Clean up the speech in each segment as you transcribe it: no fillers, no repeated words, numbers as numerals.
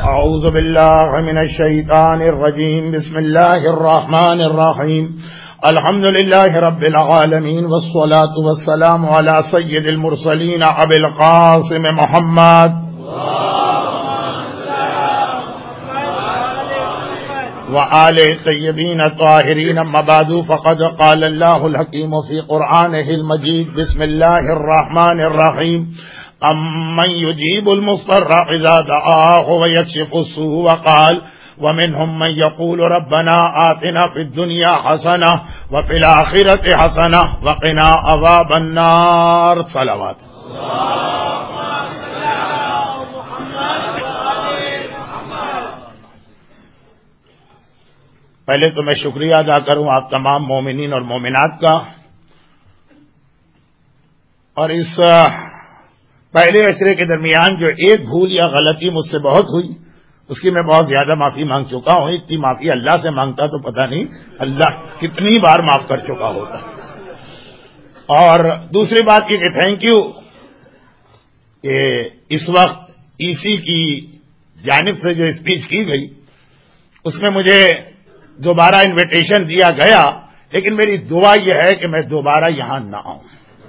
اعوذ باللہ من الشیطان الرجیم بسم اللہ الرحمن الرحیم الحمد للہ رب العالمین والصلاة والسلام علی سید المرسلین ابی القاسم محمد وآل الطیبین الطاہرین اما بعد فقد قال اللہ الحکیم فی قرآنہ المجید بسم اللہ الرحمن الرحیم امن یجیب المضطر اذا دعاہ ویکشف السوء وقال ومنهم من يقول ربنا آتنا في الدنيا حسنة وفي الآخرة حسنة وقنا عذاب النار صلوات پہلے تو میں شکریہ ادا کروں آپ تمام مومنین اور مومنات کا، اور اس پہلے عشرے کے درمیان جو ایک بھول یا غلطی مجھ سے بہت ہوئی اس کی میں بہت زیادہ معافی مانگ چکا ہوں. اتنی معافی اللہ سے مانگتا تو پتہ نہیں اللہ کتنی بار معاف کر چکا ہوتا. اور دوسری بات یہ کہ تھینک یو کہ اس وقت ای سی کی جانب سے جو اسپیچ کی گئی اس میں مجھے دوبارہ انویٹیشن دیا گیا، لیکن میری دعا یہ ہے کہ میں دوبارہ یہاں نہ آؤں.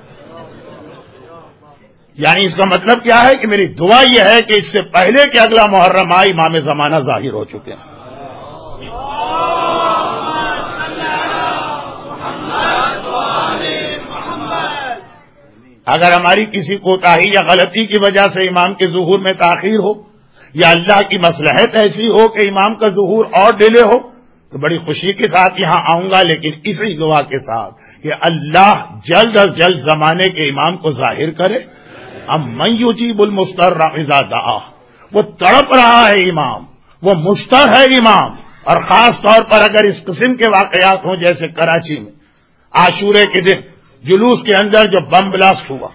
یعنی اس کا مطلب کیا ہے کہ میری دعا یہ ہے کہ اس سے پہلے کہ اگلا محرم آئے امام زمانہ ظاہر ہو چکے ہیں. اگر ہماری کسی کوتاہی یا غلطی کی وجہ سے امام کے ظہور میں تاخیر ہو یا اللہ کی مصلحت ایسی ہو کہ امام کا ظہور اور ڈیلے ہو تو بڑی خوشی کے ساتھ یہاں آؤں گا، لیکن اسی دعا کے ساتھ کہ اللہ جلد از جلد زمانے کے امام کو ظاہر کرے. من یجیب المضطر اذا دعا، وہ تڑپ رہا ہے امام، وہ مضطر ہے امام. اور خاص طور پر اگر اس قسم کے واقعات ہوں جیسے کراچی میں عاشورے کے دن جلوس کے اندر جو بم بلاسٹ ہوا،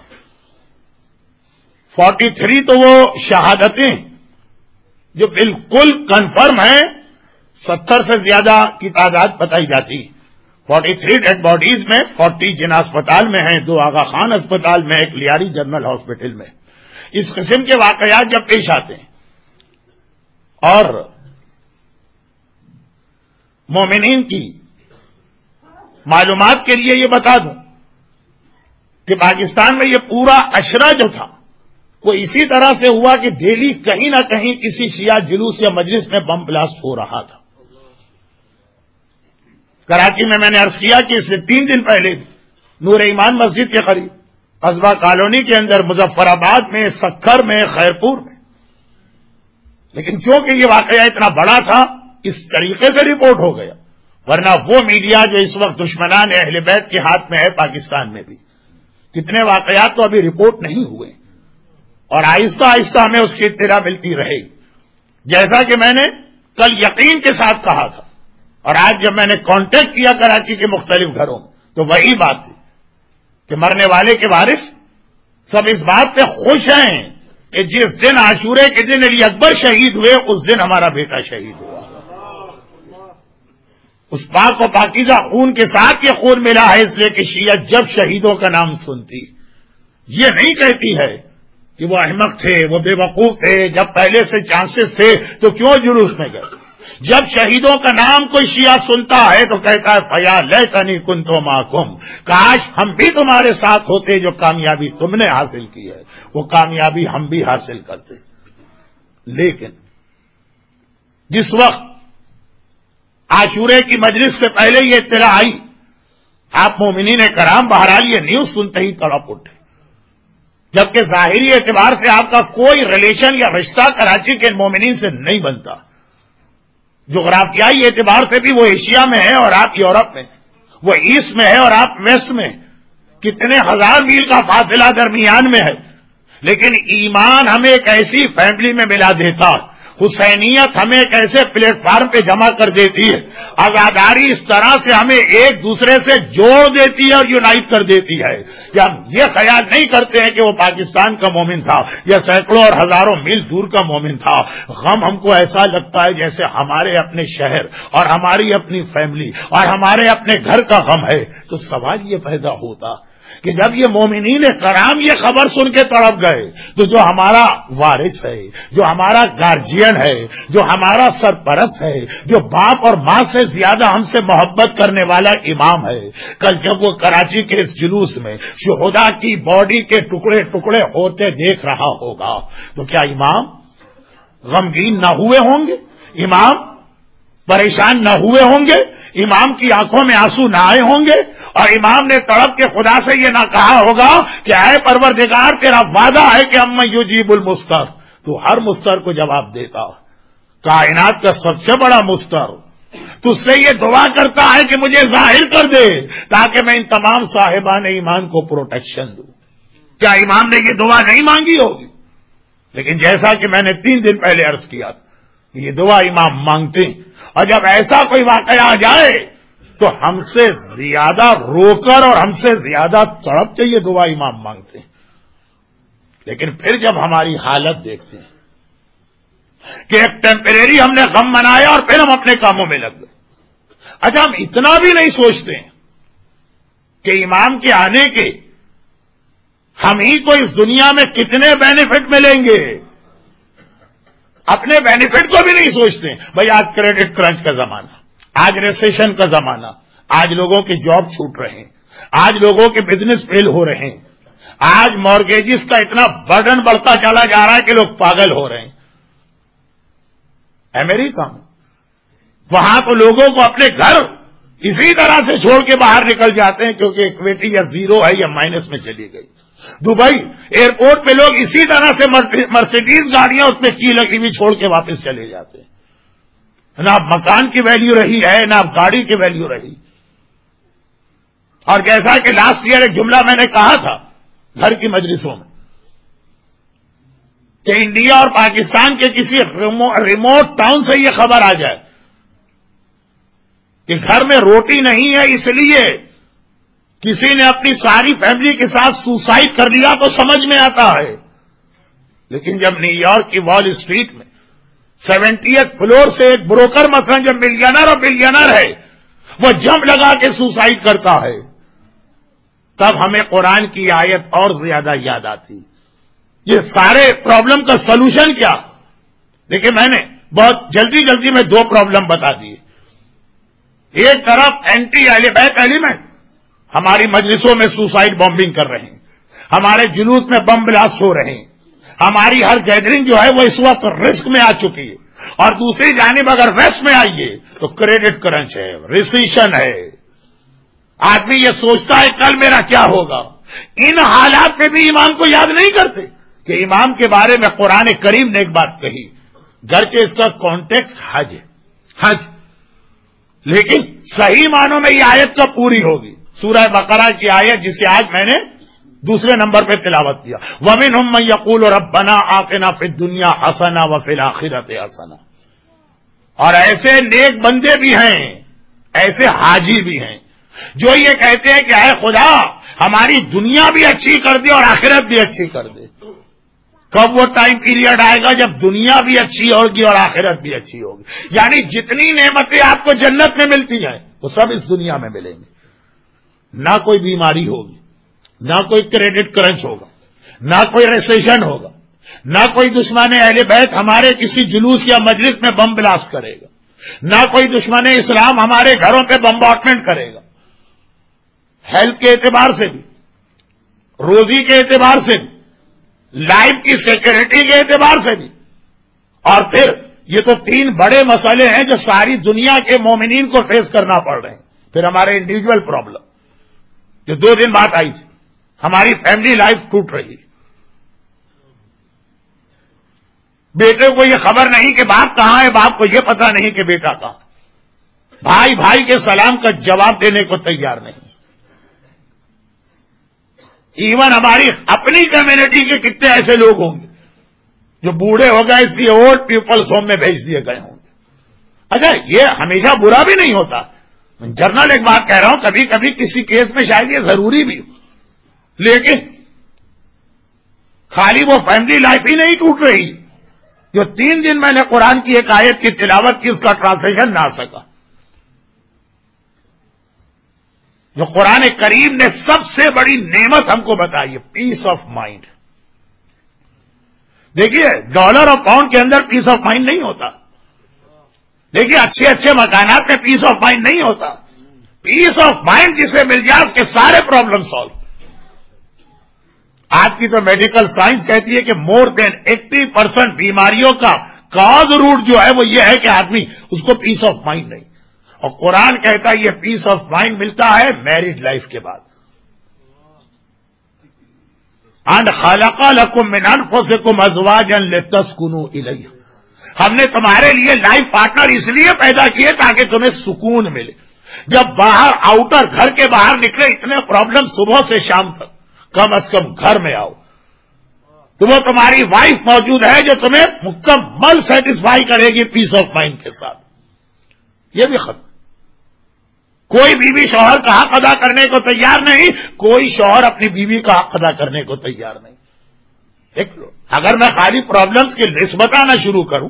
43 تو وہ شہادتیں جو بالکل کنفرم ہیں، 70 سے زیادہ کی تعداد بتائی جاتی. 43 ڈیڈ باڈیز میں 40 جنا اسپتال میں ہیں، 2 آغا خان اسپتال میں، 1 لیاری جنرل ہاسپٹل میں. اس قسم کے واقعات جب پیش آتے ہیں، اور مومنین کی معلومات کے لیے یہ بتا دوں کہ پاکستان میں یہ پورا عشرہ جو تھا وہ اسی طرح سے ہوا کہ ڈیلی کہیں نہ کہیں کسی شیعہ جلوس یا مجلس میں بم بلاسٹ ہو رہا تھا. کراچی میں نے عرض کیا کہ اس سے 3 دن پہلے بھی نور ایمان مسجد کے قریب قصبہ کالونی کے اندر، مظفر آباد میں، سکھر میں، خیرپور میں. لیکن چونکہ یہ واقعہ اتنا بڑا تھا اس طریقے سے رپورٹ ہو گیا، ورنہ وہ میڈیا جو اس وقت دشمنان اہل بیت کے ہاتھ میں ہے پاکستان میں بھی کتنے واقعات تو ابھی رپورٹ نہیں ہوئے، اور آہستہ آہستہ ہمیں اس کی اطلاع ملتی رہے گی. جیسا کہ میں نے کل یقین کے ساتھ کہا تھا، اور آج جب میں نے کانٹیکٹ کیا کراچی کے مختلف گھروں میں تو وہی بات تھی کہ مرنے والے کے وارث سب اس بات پہ خوش ہیں کہ جس دن عاشورے کے دن علی اکبر شہید ہوئے اس دن ہمارا بیٹا شہید ہوا. اس پاک و پاکیزہ خون کے ساتھ یہ خون ملا ہے، اس لیے کہ شیعہ جب شہیدوں کا نام سنتی یہ نہیں کہتی ہے کہ وہ احمق تھے، وہ بے وقوف تھے، جب پہلے سے چانسز تھے تو کیوں جلوس میں گئے. جب شہیدوں کا نام کوئی شیعہ سنتا ہے تو کہتا ہے فیا لیتنی کنت معکم، کاش ہم بھی تمہارے ساتھ ہوتے، جو کامیابی تم نے حاصل کی ہے وہ کامیابی ہم بھی حاصل کرتے. لیکن جس وقت عاشورے کی مجلس سے پہلے یہ اطلاع آئی، آپ مومنین کرام بہرحال یہ نیوز سنتے ہی تڑپ اٹھے، جبکہ ظاہری اعتبار سے آپ کا کوئی ریلیشن یا رشتہ کراچی کے مومنین سے نہیں بنتا. جغرافیائی اعتبار سے بھی وہ ایشیا میں ہے اور آپ یورپ میں، وہ ایسٹ میں ہے اور آپ ویسٹ میں، کتنے ہزار میل کا فاصلہ درمیان میں ہے. لیکن ایمان ہمیں ایک ایسی فیملی میں ملا دیتا، حسینیت ہمیں ایک ایسے پلیٹ فارم پہ جمع کر دیتی ہے، آزاداری اس طرح سے ہمیں ایک دوسرے سے جوڑ دیتی ہے اور یونائٹ کر دیتی ہے کہ ہم یہ خیال نہیں کرتے ہیں کہ وہ پاکستان کا مومن تھا یا سینکڑوں اور ہزاروں میل دور کا مومن تھا. غم ہم کو ایسا لگتا ہے جیسے ہمارے اپنے شہر اور ہماری اپنی فیملی اور ہمارے اپنے گھر کا غم ہے. تو سوال یہ پیدا ہوتا کہ جب یہ مومنین کرام یہ خبر سن کے تڑپ گئے تو جو ہمارا وارث ہے، جو ہمارا گارجین ہے، جو ہمارا سرپرست ہے، جو باپ اور ماں سے زیادہ ہم سے محبت کرنے والا امام ہے، کل جب وہ کراچی کے اس جلوس میں شہداء کی باڈی کے ٹکڑے ٹکڑے ہوتے دیکھ رہا ہوگا تو کیا امام غمگین نہ ہوئے ہوں گے؟ امام پریشان نہ ہوئے ہوں گے؟ امام کی آنکھوں میں آنسو نہ آئے ہوں گے؟ اور امام نے تڑپ کے خدا سے یہ نہ کہا ہوگا کہ اے پروردگار تیرا وعدہ ہے کہ اما یجیب المستر، تو ہر مستر کو جواب دیتا، کائنات کا سب سے بڑا مستر تجھ سے یہ دعا کرتا ہے کہ مجھے ظاہر کر دے تاکہ میں ان تمام صاحبان ایمان کو پروٹیکشن دوں۔ کیا امام نے یہ دعا نہیں مانگی ہوگی؟ لیکن جیسا کہ میں نے 3 دن پہلے عرض کیا یہ دعا امام مانگتے ہیں، اور جب ایسا کوئی واقعہ آ جائے تو ہم سے زیادہ رو کر اور ہم سے زیادہ تڑپ کے یہ دعا امام مانگتے ہیں۔ لیکن پھر جب ہماری حالت دیکھتے ہیں کہ ایک ٹیمپریری ہم نے غم منایا اور پھر ہم اپنے کاموں میں لگ گئے، اچھا ہم اتنا بھی نہیں سوچتے ہیں کہ امام کے آنے کے ہم ہی کو اس دنیا میں کتنے بینیفٹ ملیں گے، اپنے بینیفٹ کو بھی نہیں سوچتے ہیں۔ بھائی آج کریڈٹ کرنچ کا زمانہ، آج ریسیشن کا زمانہ، آج لوگوں کے جاب چھوٹ رہے ہیں، آج لوگوں کے بزنس فیل ہو رہے ہیں، آج مارگیجز کا اتنا برڈن بڑھتا چلا جا رہا ہے کہ لوگ پاگل ہو رہے ہیں۔ امریکہ میں وہاں تو لوگوں کو اپنے گھر اسی طرح سے چھوڑ کے باہر نکل جاتے ہیں کیونکہ ایکویٹی یا زیرو ہے یا مائنس میں چلی گئی۔ دبئی ایئرپورٹ پہ لوگ اسی طرح سے مرسیڈیز گاڑیاں اس میں کی لگی ہوئی چھوڑ کے واپس چلے جاتے ہیں۔ نہ اب مکان کی ویلیو رہی ہے نہ اب گاڑی کی ویلیو رہی۔ اور جیسا کہ لاسٹ ایئر ایک جملہ میں نے کہا تھا گھر کی مجلسوں میں کہ انڈیا اور پاکستان کے کسی ریموٹ ٹاؤن سے یہ خبر آ جائے کہ گھر میں روٹی نہیں ہے اس لیے کسی نے اپنی ساری فیملی کے ساتھ سوسائڈ کر لیا تو سمجھ میں آتا ہے، لیکن جب نیو یارک کی وال اسٹریٹ میں 70th فلور سے ایک بروکر مثلا جب ملینر اور بلینر ہے وہ جمپ لگا کے سوسائڈ کرتا ہے تب ہمیں قرآن کی آیت اور زیادہ یاد آتی۔ یہ سارے پرابلم کا سلوشن کیا؟ دیکھیں میں نے بہت جلدی میں 2 پرابلم بتا دیے۔ ایک طرف اینٹی ایلیبیک ایلیمنٹ ہماری مجلسوں میں سوسائڈ بمبنگ کر رہے ہیں، ہمارے جلوس میں بم بلاسٹ ہو رہے ہیں، ہماری ہر گیدرنگ جو ہے وہ اس وقت رسک میں آ چکی ہے، اور دوسری جانب اگر ویسٹ میں آئیے تو کریڈٹ کرنچ ہے، ریسیشن ہے، آدمی یہ سوچتا ہے کل میرا کیا ہوگا۔ ان حالات میں بھی امام کو یاد نہیں کرتے کہ امام کے بارے میں قرآن کریم نے ایک بات کہی، گرچہ اس کا کانٹیکسٹ حج ہے، حج، لیکن صحیح معنوں میں یہ آیت کب پوری ہوگی؟ سورہ بقرہ کی آیت جسے آج میں نے دوسرے نمبر پہ تلاوت کیا، وَمِنْهُمْ مَن يَقُولُ رَبَّنَا آتِنَا فِي الدُّنْيَا حَسَنَةً وَفِي الْآخِرَةِ حَسَنَةً۔ اور ایسے نیک بندے بھی ہیں، ایسے حاجی بھی ہیں جو یہ کہتے ہیں کہ اے خدا ہماری دنیا بھی اچھی کر دے اور آخرت بھی اچھی کر دے۔ کب وہ ٹائم پیریڈ آئے گا جب دنیا بھی اچھی ہوگی اور آخرت بھی اچھی ہوگی؟ یعنی جتنی نعمتیں آپ کو جنت میں ملتی ہیں وہ سب اس دنیا میں ملیں گی، نہ کوئی بیماری ہوگی، نہ کوئی کریڈٹ کرنچ ہوگا، نہ کوئی ریسیشن ہوگا، نہ کوئی دشمن اہل بیت ہمارے کسی جلوس یا مجلس میں بم بلاسٹ کرے گا، نہ کوئی دشمن اسلام ہمارے گھروں پہ بمبارٹمنٹ کرے گا۔ ہیلتھ کے اعتبار سے بھی، روزی کے اعتبار سے بھی، لائف کی سیکورٹی کے اعتبار سے بھی، اور پھر یہ تو 3 بڑے مسئلے ہیں جو ساری دنیا کے مومنین کو فیس کرنا پڑ رہے ہیں۔ پھر ہمارے انڈیویجول پرابلم جو 2 دن بعد آئی تھی، ہماری فیملی لائف ٹوٹ رہی، بیٹے کو یہ خبر نہیں کہ باپ کہاں ہے، باپ کو یہ پتہ نہیں کہ بیٹا کہاں، بھائی بھائی کے سلام کا جواب دینے کو تیار نہیں۔ ایون ہماری اپنی کمیونٹی کے کتنے ایسے لوگ ہوں گے جو بوڑھے ہو گئے اس لیے اولڈ پیپلز ہوم میں بھیج دیے گئے ہوں گے۔ اچھا یہ ہمیشہ برا بھی نہیں ہوتا، جنرل ایک بات کہہ رہا ہوں، کبھی کبھی کسی کیس میں شاید یہ ضروری بھی ہو، لیکن خالی وہ فیملی لائف ہی نہیں ٹوٹ رہی جو 3 دن میں نے قرآن کی ایک آیت کی تلاوت کی، اس کا ٹرانسلیشن نہ آ سکا۔ جو قرآن کریم نے سب سے بڑی نعمت ہم کو بتائی ہے، پیس آف مائنڈ. دیکھیے ڈالر اور پاؤنڈ کے اندر پیس آف مائنڈ نہیں ہوتا. دیکھیے اچھے اچھے مکانات میں پیس آف مائنڈ نہیں ہوتا. پیس آف مائنڈ جسے مل جائے اس کے سارے پرابلم سالو. آج کی تو میڈیکل سائنس کہتی ہے کہ مور دین 80% بیماریوں کا کاز روٹ جو ہے وہ یہ ہے کہ آدمی اس کو پیس آف مائنڈ نہیں. اور قرآن کہتا ہے یہ پیس آف مائنڈ ملتا ہے میرڈ لائف کے بعد. ان خلق لکم من انفسکم ازواجا لتسکنوا الیہا، ہم نے تمہارے لیے لائف پارٹنر اس لیے پیدا کیے تاکہ تمہیں سکون ملے. جب باہر آؤٹر گھر کے باہر نکلے اتنے پرابلم صبح سے شام تک، کم از کم گھر میں آؤ تو وہ تمہاری وائف موجود ہے جو تمہیں مکمل سیٹسفائی کرے گی پیس آف مائنڈ کے ساتھ. یہ بھی ختم. کوئی بیوی شوہر کا حق ادا کرنے کو تیار نہیں، کوئی شوہر اپنی بیوی کا حق ادا کرنے کو تیار نہیں. اگر میں خالی پرابلمز کی لسٹ بتانا شروع کروں،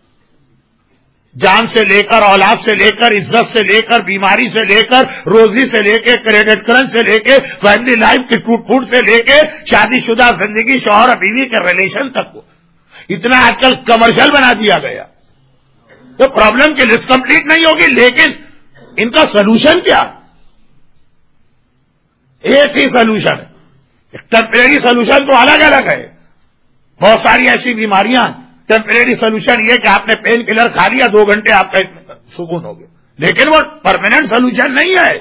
جان سے لے کر، اولاد سے لے کر، عزت سے لے کر، بیماری سے لے کر، روزی سے لے کے، کریڈٹ کرنٹ سے لے کے، فیملی لائف کی ٹوٹ پھوٹ سے لے کے، شادی شدہ زندگی، شوہر اور بیوی کے ریلیشن تک کو اتنا آج کل کمرشل بنا دیا گیا تو پرابلم کی لسٹ کمپلیٹ نہیں ہوگی. لیکن ان کا سلوشن کیا؟ ایک ہی سلوشن ہے. ٹیمپریری سلوشن تو الگ الگ ہے. بہت ساری ایسی بیماریاں، ٹیمپریری سلوشن یہ کہ آپ نے پین کلر کھا لیا 2 گھنٹے آپ کا سکون ہو گیا، لیکن وہ پرماننٹ سلوشن نہیں ہے.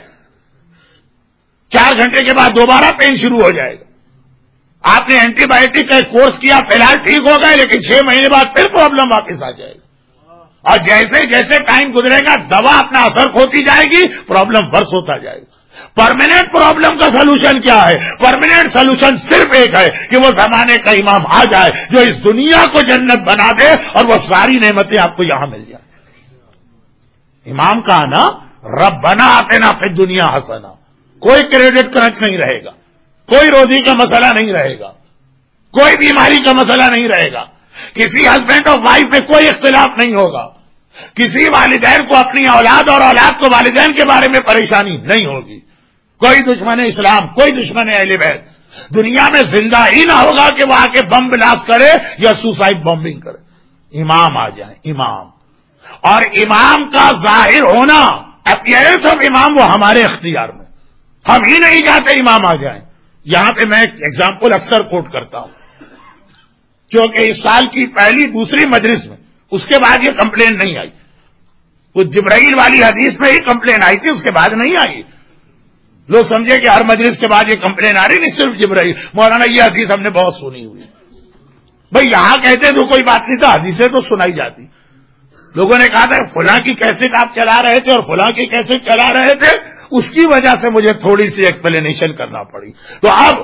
4 گھنٹے کے بعد دوبارہ پین شروع ہو جائے گا. آپ نے اینٹی بایوٹک کا ایک کورس کیا، فی الحال ٹھیک ہو گئے، لیکن 6 مہینے بعد پھر پرابلم واپس آ جائے گا. اور جیسے جیسے ٹائم گزرے گا دوا اپنا اثر کھوتی جائے گی، پرابلم ورس ہوتا جائے گا. پرماننٹ پرابلم کا سلوشن کیا ہے؟ پرماننٹ سلوشن صرف ایک ہے کہ وہ زمانے کا امام آ جائے جو اس دنیا کو جنت بنا دے اور وہ ساری نعمتیں آپ کو یہاں مل جائیں. امام کا آنا ربنا آتنا فی الدنیا حسنہ. کوئی کریڈٹ کرنچ نہیں رہے گا، کوئی روزی کا مسئلہ نہیں رہے گا، کوئی بیماری کا مسئلہ نہیں رہے گا، کسی ہسبینڈ اور وائف میں کوئی اختلاف نہیں ہوگا، کسی والدین کو اپنی اولاد اور اولاد کو والدین کے بارے میں پریشانی نہیں ہوگی. کوئی دشمن اسلام، کوئی دشمن اہل بیت دنیا میں زندہ ہی نہ ہوگا کہ وہ آ کے بم بلاسٹ کرے یا سوسائڈ بمبنگ کرے. امام آ جائیں، امام. اور امام کا ظاہر ہونا، اپیئرنس آف امام، وہ ہمارے اختیار میں. ہم ہی نہیں چاہتے امام آ جائیں. یہاں پہ میں ایک ایگزامپل اکثر کوٹ کرتا ہوں، کیونکہ اس سال کی پہلی دوسری مجلس میں اس کے بعد یہ کمپلین نہیں آئی. وہ جبرائیل والی حدیث میں ہی کمپلین آئی تھی، اس کے بعد نہیں آئی. لوگ سمجھے کہ ہر مجلس کے بعد یہ کمپلین آ رہی، نہیں صرف جبرائیل. مولانا یہ حدیث ہم نے بہت سنی ہوئی. بھئی یہاں کہتے تو کوئی بات نہیں تھا، حدیثیں تو سنائی جاتی. لوگوں نے کہا تھا فلاں کی کیسٹ آپ چلا رہے تھے اور فلاں کی کیسٹ چلا رہے تھے، اس کی وجہ سے مجھے تھوڑی سی ایکسپلینیشن کرنا پڑی. تو اب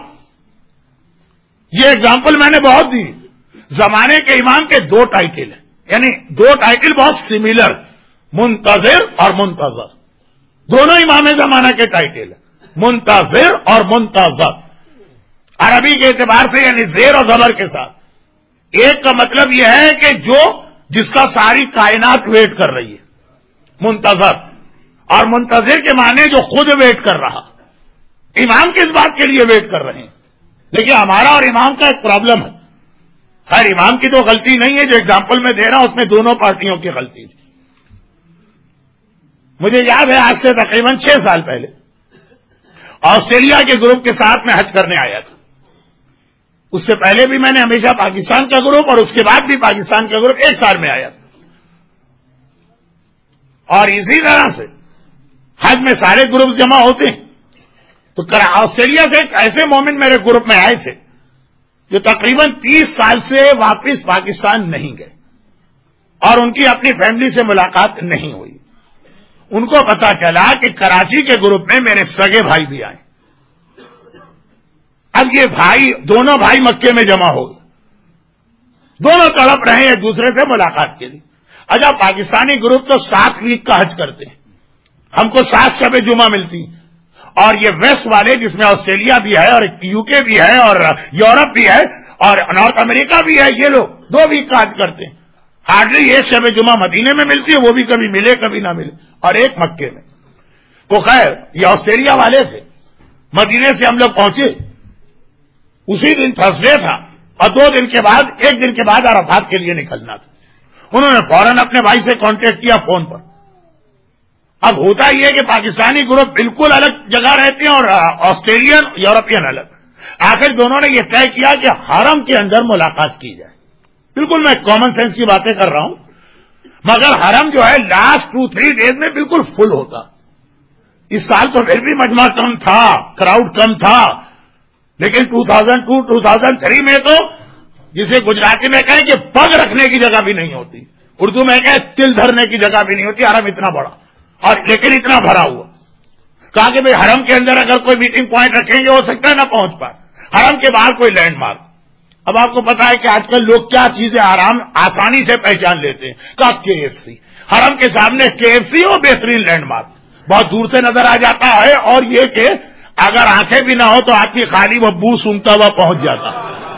یہ ایگزامپل میں نے بہت دی. زمانے کے امام کے 2 ٹائٹل ہیں، یعنی 2 ٹائٹل بہت سملر، منتظر اور منتظر. دونوں امام زمانہ کے ٹائٹل ہیں، منتظر اور منتظر. عربی کے اعتبار سے یعنی زیر اور زبر کے ساتھ. ایک کا مطلب یہ ہے کہ جس کا ساری کائنات ویٹ کر رہی ہے، منتظر. اور منتظر کے معنی جو خود ویٹ کر رہا. امام کس بات کے لیے ویٹ کر رہے ہیں؟ دیکھیے ہمارا اور امام کا ایک پرابلم ہے. خیر امام کی تو غلطی نہیں ہے، جو ایگزامپل میں دے رہا ہوں اس میں دونوں پارٹیوں کی غلطی تھی. مجھے یاد ہے آج سے تقریباً 6 سال پہلے آسٹریلیا کے گروپ کے ساتھ میں حج کرنے آیا تھا. اس سے پہلے بھی میں نے ہمیشہ پاکستان کا گروپ اور اس کے بعد بھی پاکستان کا گروپ ایک سال میں آیا تھا. اور اسی طرح سے حج میں سارے گروپ جمع ہوتے ہیں. تو آسٹریلیا سے ایک ایسے مومن میرے گروپ میں آئے تھے جو تقریباً 30 سال سے واپس پاکستان نہیں گئے اور ان کی اپنی فیملی سے ملاقات نہیں ہوئی. ان کو پتا چلا کہ کراچی کے گروپ میں میرے سگے بھائی بھی آئے. اب یہ دونوں بھائی مکے میں جمع ہو گئے، دونوں تڑپ رہے ہیں ایک دوسرے سے ملاقات کے لیے. اچھا پاکستانی گروپ تو 7 ویک کا حج کرتے ہیں، ہم کو 7 شب جمعہ ملتی. اور یہ ویسٹ والے جس میں آسٹریلیا بھی ہے اور یو کے بھی ہے اور یورپ بھی ہے اور نارتھ امریکہ بھی ہے، یہ لوگ 2 ویک کا حج کرتے ہیں. ہارڈلی 1 شب جمعہ مدینے میں ملتی ہے، وہ بھی کبھی ملے کبھی نہ ملے، اور ایک مکے میں. کو خیر یہ آسٹریلیا والے تھے، مدینے سے ہم لوگ پہنچے، اسی دن تھرسڈے تھا اور 2 دن کے بعد 1 دن کے بعد عرفات کے لیے نکلنا تھا. انہوں نے فوراً اپنے بھائی سے کانٹیکٹ کیا فون پر. اب ہوتا یہ ہے کہ پاکستانی گروپ بالکل الگ جگہ رہتے ہیں اور آسٹریلین یورپین الگ. آخر دونوں نے یہ طے کیا کہ حرم کے اندر ملاقات کی جائے. بالکل میں کامن سینس کی باتیں کر رہا ہوں، مگر حرم جو ہے لاسٹ 2-3 ڈیز میں بالکل فل ہوتا. اس سال تو پھر بھی مجمع کم تھا، کراؤڈ کم تھا، لیکن 2002-2003 میں تو جسے گجراتی میں کہیں کہ پگ رکھنے کی جگہ بھی نہیں ہوتی، اردو میں کہیں تل دھرنے کی جگہ بھی نہیں ہوتی. حرم اتنا بڑا اور لیکن اتنا بھرا ہوا. کہا کہ بھئی حرم کے اندر اگر کوئی میٹنگ پوائنٹ رکھیں گے ہو سکتا ہے نہ پہنچ پائے. حرم کے باہر کوئی لینڈ مارک. اب آپ کو پتا ہے کہ آج کل لوگ کیا چیزیں آسانی سے پہچان لیتے ہیں. کہا KFC. حرم کے سامنے KFC ہو بہترین لینڈ مارک، بہت دور سے نظر آ جاتا ہے، اور یہ کہ اگر آنکھیں بھی نہ ہو تو آدمی خالی وہ بو سونگتا ہوا پہنچ جاتا.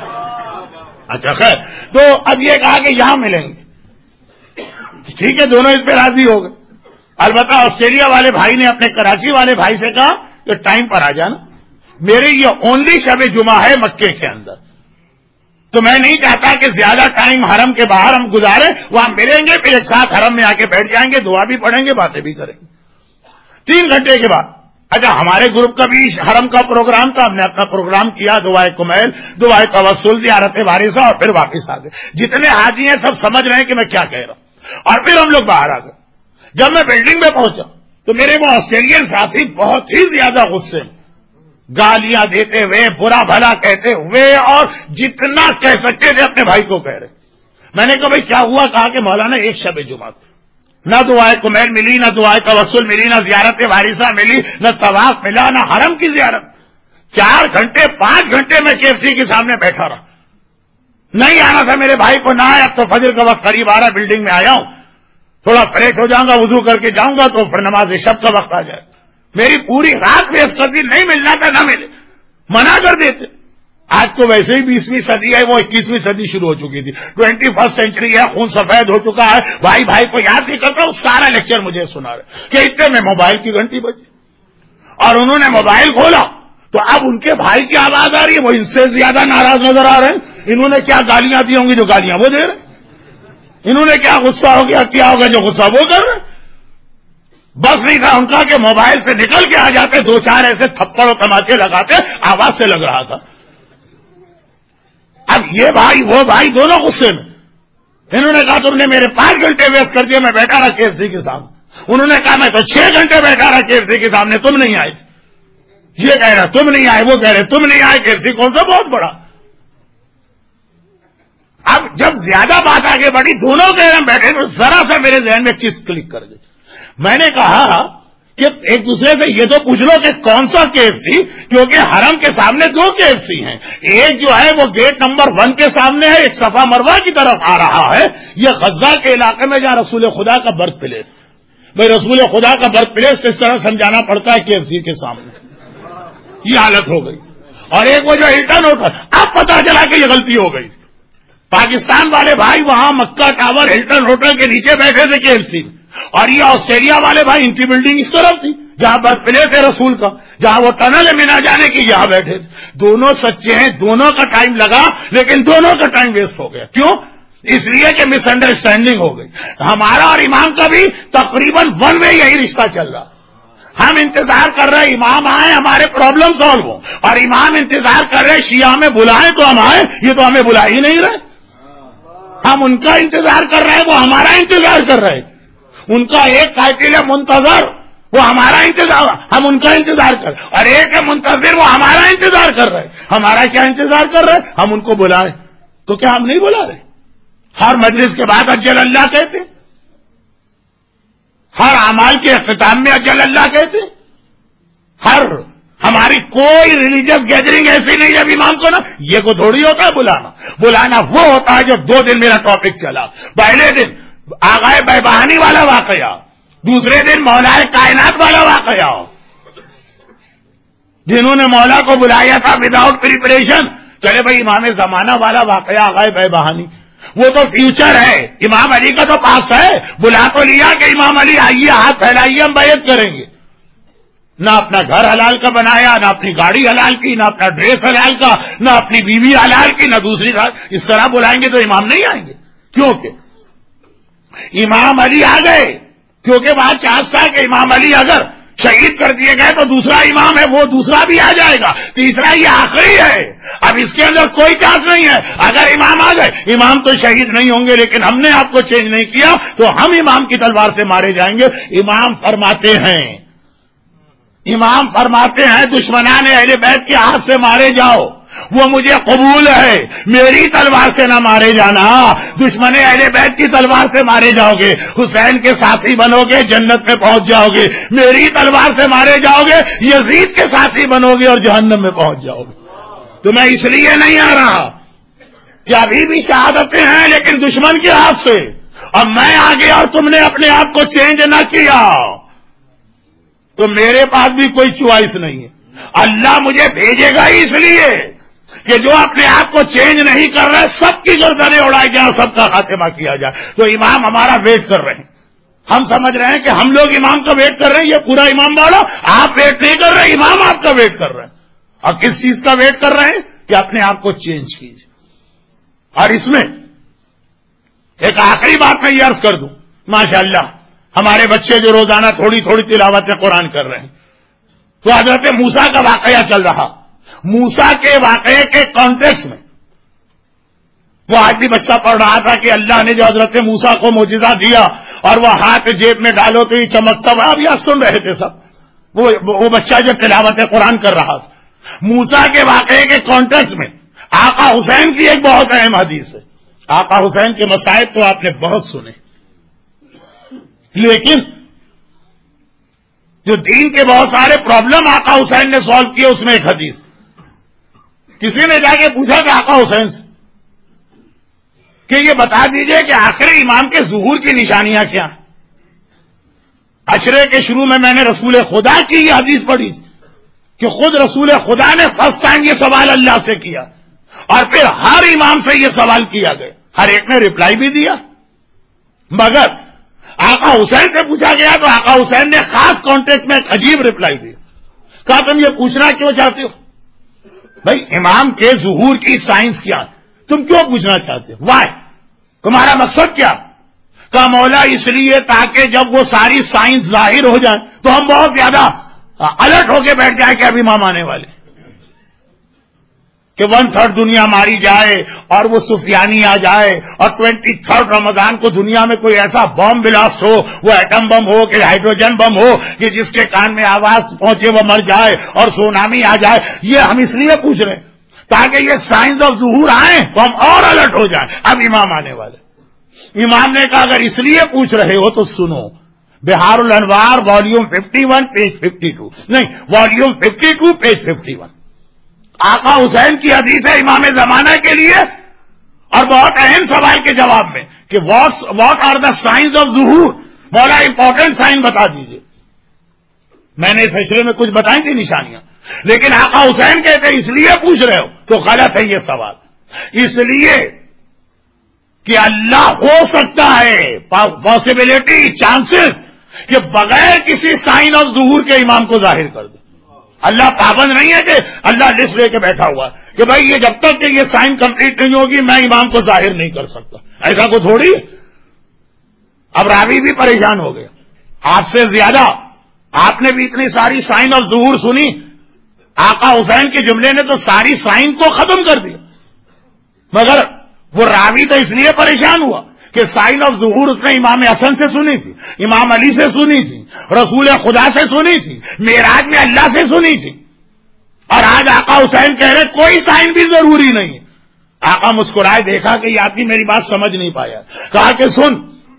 اچھا خیر، تو اب یہ کہا کہ یہاں ملیں گے. ٹھیک ہے، دونوں اس پہ راضی ہو گئے. البتہ آسٹریلیا والے بھائی نے اپنے کراچی والے بھائی سے کہا کہ ٹائم پر آ جانا، میری یہ اونلی شب جمعہ ہے مکے کے اندر، تو میں نہیں چاہتا کہ زیادہ ٹائم حرم کے باہر ہم گزاریں، وہاں ملیں گے پھر ایک ساتھ حرم میں آ کے بیٹھ جائیں گے، دعا بھی پڑھیں گے، باتیں بھی کریں گے. 3 گھنٹے کے بعد اچھا ہمارے گروپ کا بھی حرم کا پروگرام تھا، ہم نے اپنا پروگرام کیا، دعائے کمیل، دعائے توسل، زیارت وارثہ، اور پھر واپس آ گئے. جتنے حاجی ہیں سب سمجھ رہے ہیں کہ میں کیا کہہ رہا ہوں. اور پھر ہم لوگ باہر آ گئے. جب میں بلڈنگ میں پہنچا تو میرے وہ آسٹریلین ساتھی بہت ہی زیادہ غصے میں، گالیاں دیتے ہوئے، برا بھلا کہتے ہوئے، اور جتنا کہہ سکتے تھے اپنے بھائی کو کہہ رہے. میں نے کہا بھائی کیا ہوا؟ کہا کہ مولانا ایک شب جمعہ نہ دعائے کمیل ملی، نہ دعائے توسل ملی، نہ زیارت وارثہ ملی، نہ طواف ملا، نہ حرم کی زیارت. 4 گھنٹے 5 گھنٹے میں KFC کے سامنے بیٹھا رہا. نہیں آنا تھا میرے بھائی کو، نہ آیا. تو فجر کا وقت قریب آ رہا، بلڈنگ میں آیا ہوں، تھوڑا فریش ہو جاؤں گا، وضو کر کے جاؤں گا تو پھر نماز شب کا وقت آ جائے. میری پوری رات ویسٹ کر دی، نہیں ملنا تھا نہ ملے، منع کر دیتے. آج تو ویسے ہی 20ویں صدی ہے، وہ 21ویں صدی شروع ہو چکی تھی، 21 سینچری ہے، خون سفید ہو چکا ہے. بھائی بھائی کو یاد نہیں کرتا. وہ سارا لیکچر مجھے سنا رہے کہ اتنے میں موبائل کی گھنٹی بجی اور انہوں نے موبائل کھولا تو اب ان کے بھائی کی آواز آ رہی ہے، وہ ان سے زیادہ ناراض نظر آ رہے ہیں. انہوں نے کیا گالیاں دی ہوں گی جو گالیاں وہ دے رہے ہیں، انہوں نے کیا غصہ ہو گیا کیا ہوگا جو غصہ وہ کر رہے ہیں. بس نہیں تھا ان کا کہ موبائل سے نکل کے آ جاتے، 2-4 ایسے تھپڑ و تماچے لگاتے، آواز سے لگ رہا تھا. اب یہ بھائی وہ بھائی دونوں غصے میں. انہوں نے کہا تم نے میرے 5 گھنٹے ویسٹ کر دیا، میں بیٹھا رہا KFC کے سامنے. انہوں نے کہا میں تو 6 گھنٹے بیٹھا رہا KFC کے سامنے، تم نہیں آئے. یہ کہہ رہا تم نہیں آئے، وہ کہہ رہے تم نہیں آئے. KFC کون سا بہت بڑا. اب جب زیادہ بات آگے بڑھی، دونوں کہہ رہے بیٹھے، تو ذرا سا میرے ذہن میں چیز کلک کر گئی. میں نے کہا کہ ایک دوسرے سے یہ تو پوچھ لو کہ کون سا KFC، کیونکہ حرم کے سامنے 2 KFC ہیں. ایک جو ہے وہ گیٹ نمبر 1 کے سامنے ہے، ایک صفا مروہ کی طرف آ رہا ہے. یہ غزہ کے علاقے میں جہاں رسول خدا کا برتھ پلیس. بھائی رسول خدا کا برتھ پلیس کس طرح سمجھانا پڑتا ہے KFC کے سامنے. یہ حالت ہو گئی. اور ایک وہ جو ہلٹن ہوٹل، اب پتا چلا کہ یہ غلطی ہو گئی. پاکستان والے بھائی وہاں مکہ ٹاور ہلٹن ہوٹل کے نیچے بیٹھے تھے KFC، اور یہ آسٹریلیا والے بھائی ان کی بلڈنگ اس طرف تھی جہاں برتھ پلیس ہے رسول کا، جہاں وہ ٹنل ہے مینا جانے کی، یہاں بیٹھے. دونوں سچے ہیں، دونوں کا ٹائم لگا، لیکن دونوں کا ٹائم ویسٹ ہو گیا. کیوں؟ اس لیے کہ مس انڈرسٹینڈنگ ہو گئی. ہمارا اور امام کا بھی تقریباً 1 وے یہی رشتہ چل رہا. ہم انتظار کر رہے امام آئے ہمارے پرابلم سالو ہو، اور امام انتظار کر رہے شیعہ ہمیں بلائیں تو ہم آئے. یہ تو ہمیں بلا ہی نہیں رہے. ہم ان کا انتظار کر رہے ہیں، وہ ہمارا انتظار کر رہے ہیں. ان کا ایک ٹائٹل ہے منتظر، وہ ہمارا انتظار، ہم ان کا انتظار کر، اور ایک ہے منتظر، وہ ہمارا انتظار کر رہے. ہمارا کیا انتظار کر رہے؟ ہم ان کو بلائیں تو کیا ہم نہیں بلا رہے؟ ہر مجلس کے بعد اجل اللہ کہتے، ہر اعمال کے اختتام میں اجل اللہ کہتے. ہماری کوئی ریلیجیس گیدرنگ ایسی نہیں جب امام کو نا یہ کو تھوڑی ہوتا ہے بلانا وہ ہوتا ہے جو 2 دن میرا ٹاپک چلا. پہلے دن آغائے بیبہانی والا واقعہ، دوسرے دن مولائے کائنات والا واقعہ، جنہوں نے مولا کو بلایا تھا وداؤٹ پریپریشن. چلے بھائی امام زمانہ والا واقعہ آغائے بیبہانی، وہ تو فیوچر ہے. امام علی کا تو پاس ہے، بلا تو لیا کہ امام علی آئیے ہاتھ پھیلائیے ہم بیعت کریں گے. نہ اپنا گھر حلال کا بنایا، نہ اپنی گاڑی حلال کی، نہ اپنا ڈریس حلال کا، نہ اپنی بیوی حلال کی، نہ دوسری حلال. اس طرح بلائیں گے تو امام نہیں آئیں گے. کیونکہ امام علی آ گئے، کیونکہ وہاں چانس تھا کہ امام علی اگر شہید کر دیے گئے تو دوسرا امام ہے وہ دوسرا بھی آ جائے گا، تیسرا یہ آخری ہے. اب اس کے اندر کوئی چانس نہیں ہے. اگر امام آ گئے، امام تو شہید نہیں ہوں گے، لیکن ہم نے آپ کو چینج نہیں کیا تو ہم امام کی تلوار سے مارے جائیں گے. امام فرماتے ہیں دشمنان اہل بیت کے ہاتھ سے مارے جاؤ، وہ مجھے قبول ہے، میری تلوار سے نہ مارے جانا. دشمن اہل بیت کی تلوار سے مارے جاؤ گے، حسین کے ساتھی بنو گے، جنت میں پہنچ جاؤ گے. میری تلوار سے مارے جاؤ گے، یزید کے ساتھی بنو گے اور جہنم میں پہنچ جاؤ گے. تو میں اس لیے نہیں آ رہا کہ ابھی بھی شہادتیں ہیں لیکن دشمن کے ہاتھ سے. اب میں آ گیا اور تم نے اپنے آپ کو چینج نہ کیا تو میرے پاس بھی کوئی چوائس نہیں ہے. اللہ مجھے بھیجے گا اس لیے کہ جو اپنے آپ کو چینج نہیں کر رہے سب کی گردنیں اڑائی جائیں، سب کا خاتمہ کیا جائے. تو امام ہمارا ویٹ کر رہے ہیں. ہم سمجھ رہے ہیں کہ ہم لوگ امام کا ویٹ کر رہے ہیں، یہ پورا امام والا. آپ ویٹ نہیں کر رہے، امام آپ کا ویٹ کر رہے ہیں. اور کس چیز کا ویٹ کر رہے ہیں؟ کہ اپنے آپ کو چینج کیجیے. اور اس میں ایک آخری بات میں یہ عرض کر دوں، ماشاءاللہ ہمارے بچے جو روزانہ تھوڑی تھوڑی تلاوت قرآن کر رہے ہیں، تو حضرت موسیٰ کا واقعہ چل رہا. موسیٰ کے واقعے کے کانٹیکس میں وہ آج بھی بچہ پڑھ رہا تھا کہ اللہ نے جو حضرت موسیٰ کو معجزہ دیا اور وہ ہاتھ جیب میں ڈالو تو یہ چمکتا ہوا. اب یاد سن رہے تھے سب، وہ بچہ جو تلاوت قرآن کر رہا تھا. موسیٰ کے واقعے کے کانٹیکس میں آقا حسین کی ایک بہت اہم حدیث ہے. آقا حسین کے مصائب تو آپ نے بہت سنے، لیکن جو دین کے بہت سارے پرابلم آقا حسین نے سالو کیے اس میں ایک حدیث. کسی نے جا کے پوچھا کہ آقا حسین سے کہ یہ بتا دیجئے کہ آخری امام کے ظہور کی نشانیاں کیا ہیں. عشرے کے شروع میں نے رسول خدا کی یہ حدیث پڑھی کہ خود رسول خدا نے فرسٹ ٹائم یہ سوال اللہ سے کیا اور پھر ہر امام سے یہ سوال کیا گیا. ہر ایک نے ریپلائی بھی دیا، مگر آقا حسین سے پوچھا گیا تو آقا حسین نے خاص کانٹیکٹ میں ایک عجیب ریپلائی دیا. کہا تم یہ پوچھنا کیوں چاہتے ہو؟ بھائی امام کے ظہور کی سائنس کیا، تم کیوں پوچھنا چاہتے ہو؟ وائی، تمہارا مقصد کیا؟ کہا مولا اس لیے تاکہ جب وہ ساری سائنس ظاہر ہو جائے تو ہم بہت زیادہ الرٹ ہو کے بیٹھ جائیں کہ اب امام آنے والے، کہ 1/3 دنیا ماری جائے اور وہ سفیانی آ جائے اور 23 رمضان کو دنیا میں کوئی ایسا بم بلاسٹ ہو، وہ ایٹم بم ہو کہ ہائیڈروجن بم ہو کہ جس کے کان میں آواز پہنچے وہ مر جائے اور سونامی آ جائے. یہ ہم اس لیے پوچھ رہے ہیں تاکہ یہ سائنس آف ظہور آئیں تو ہم اور الرٹ ہو جائیں اب امام آنے والے. امام نے کہا اگر اس لیے پوچھ رہے ہو تو سنو، بہار الانوار والیوم 51 پیج 52، نہیں والیوم 52 پیج 51، آقا حسین کی حدیث ہے امام زمانہ کے لیے اور بہت اہم سوال کے جواب میں کہ what are the science of ظہور. مولا امپورٹنٹ سائن بتا دیجئے. میں نے اس حشرے میں کچھ بتائی تھی نشانیاں، لیکن آقا حسین کہتے اس لیے پوچھ رہے ہو تو غلط ہے یہ سوال. اس لیے کہ اللہ ہو سکتا ہے، پاسبلٹی، چانسز کہ بغیر کسی سائن آف ظہور کے امام کو ظاہر کر دے. اللہ پابند نہیں ہے کہ اللہ لسٹ لے کے بیٹھا ہوا کہ بھائی یہ جب تک کہ یہ سائن کمپلیٹ نہیں ہوگی میں امام کو ظاہر نہیں کر سکتا. ایسا کو تھوڑی. اب راوی بھی پریشان ہو گیا آپ سے زیادہ. آپ نے بھی اتنی ساری سائن آف ظہور سنی، آقا حسین کے جملے نے تو ساری سائن کو ختم کر دیا، مگر وہ راوی تو اس لیے پریشان ہوا کہ سائن آف ظہور اس نے امام حسن سے سنی تھی، امام علی سے سنی تھی، رسول خدا سے سنی تھی، معراج میں اللہ سے سنی تھی، اور آج آقا حسین کہہ رہے کوئی سائن بھی ضروری نہیں ہے. آقا مسکرائے، دیکھا کہ یہ آدمی میری بات سمجھ نہیں پایا، کہا کہ سن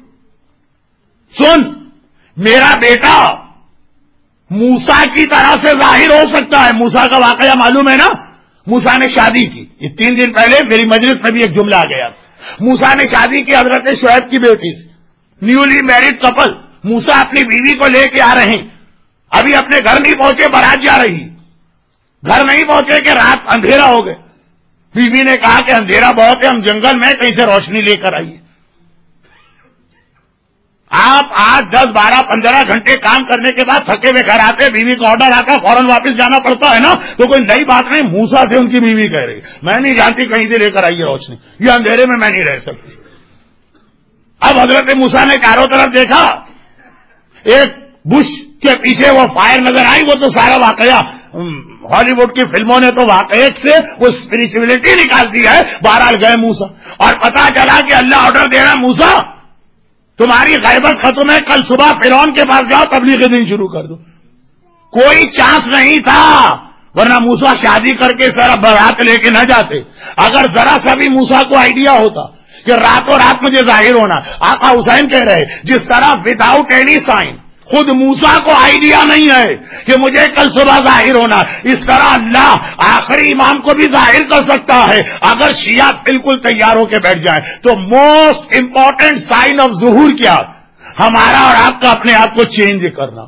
میرا بیٹا موسیٰ کی طرح سے ظاہر ہو سکتا ہے. موسیٰ کا واقعہ معلوم ہے نا، موسیٰ نے شادی کی. یہ 3 دن پہلے میری مجلس میں بھی ایک جملہ آ گیا. موسیٰ نے شادی کی حضرت شعیب کی بیٹی سے، نیولی میرڈ کپل. موسیٰ اپنی بیوی کو لے کے آ رہے ہیں، ابھی اپنے گھر نہیں پہنچے، بارات جا رہی. گھر نہیں پہنچے کہ رات اندھیرا ہو گئے. بیوی نے کہا کہ اندھیرا بہت ہے، ہم جنگل میں کہیں سے روشنی لے کر آئیے. آپ 8, 10, 12, 15 گھنٹے کام کرنے کے بعد تھکے ہوئے گھر آتے, بیوی کا آرڈر آتا, فوراً واپس جانا پڑتا ہے نا, تو کوئی نئی بات نہیں. موسیٰ سے ان کی بیوی کہہ رہی, میں نہیں جانتی, کہیں سے لے کر آئیے روشنی, یہ اندھیرے میں نہیں رہ سکتی. اب حضرت موسیٰ نے چاروں طرف دیکھا, ایک بش کے پیچھے وہ فائر نظر آئی. وہ تو سارا واقعہ ہالی ووڈ کی فلموں نے تو واقعے سے وہ اسپرچولیٹی نکال دی ہے. بہرحال گئے موسیٰ, اور پتا چلا کہ اللہ آرڈر دے رہا, موسیٰ تمہاری غیبت ختم ہے, کل صبح فرعون کے پاس جاؤ, تبلیغ دین شروع کر دو. کوئی چانس نہیں تھا, ورنہ موسیٰ شادی کر کے سارا بارات لے کے نہ جاتے. اگر ذرا سا بھی موسیٰ کو آئیڈیا ہوتا کہ راتوں رات مجھے ظاہر ہونا, آقا حسین کہہ رہے جس طرح وداؤٹ اینی سائن خود موسیٰ کو آئیڈیا نہیں ہے کہ مجھے کل صبح ظاہر ہونا, اس طرح اللہ آخری امام کو بھی ظاہر کر سکتا ہے اگر شیعہ بالکل تیار ہو کے بیٹھ جائیں. تو موسٹ امپورٹنٹ سائن آف ظہور کیا, ہمارا اور آپ کا اپنے آپ کو چینج کرنا.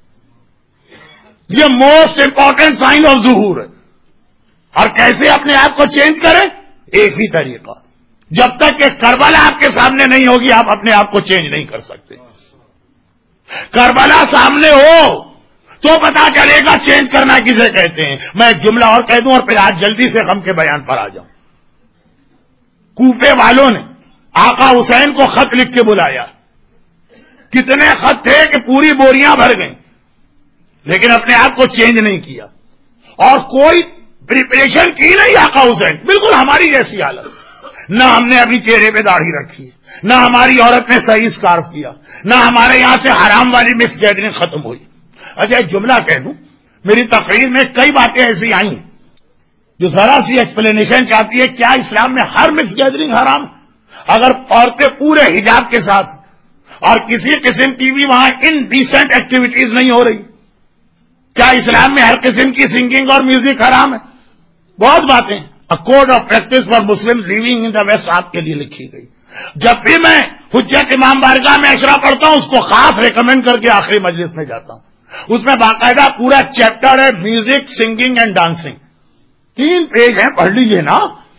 یہ موسٹ امپورٹنٹ سائن آف ظہور ہے. اور کیسے اپنے آپ کو چینج کریں؟ ایک ہی طریقہ, جب تک کہ کربلا آپ کے سامنے نہیں ہوگی آپ اپنے آپ کو چینج نہیں کر سکتے. کربلا سامنے ہو تو پتا چلے گا چینج کرنا کسے کہتے ہیں. میں ایک جملہ اور کہہ دوں اور پھر آج جلدی سے غم کے بیان پر آ جاؤں. کوفے والوں نے آقا حسین کو خط لکھ کے بلایا. کتنے خط تھے کہ پوری بوریاں بھر گئیں, لیکن اپنے آپ کو چینج نہیں کیا اور کوئی پریپریشن کی نہیں. آقا حسین بالکل ہماری جیسی حالت, نہ ہم نے ابھی چہرے پہ داڑھی رکھی, نہ ہماری عورت نے صحیح اسکارف کیا, نہ ہمارے یہاں سے حرام والی مکس گیدرنگ ختم ہوئی. اچھا ایک جملہ کہہ دوں, میری تقریر میں کئی باتیں ایسی آئیں جو ذرا سی ایکسپلینیشن چاہتی ہے. کیا اسلام میں ہر مکس گیدرنگ حرام؟ اگر عورتیں پورے حجاب کے ساتھ اور کسی قسم کی بھی وہاں انڈیسنٹ ایکٹیویٹیز نہیں ہو رہی, کیا اسلام میں ہر قسم کی سنگنگ اور میوزک حرام ہے؟ بہت باتیں. A code of practice for Muslims living in the West آپ کے لیے لکھی گئی. جب بھی میں حجت امام بارگاہ میں اشرا پڑھتا ہوں اس کو خاص ریکمینڈ کر کے آخری مجلس میں جاتا ہوں. اس میں باقاعدہ پورا چیپٹر ہے music, singing and dancing. 3 page ہیں, پڑھ لیجئے نا.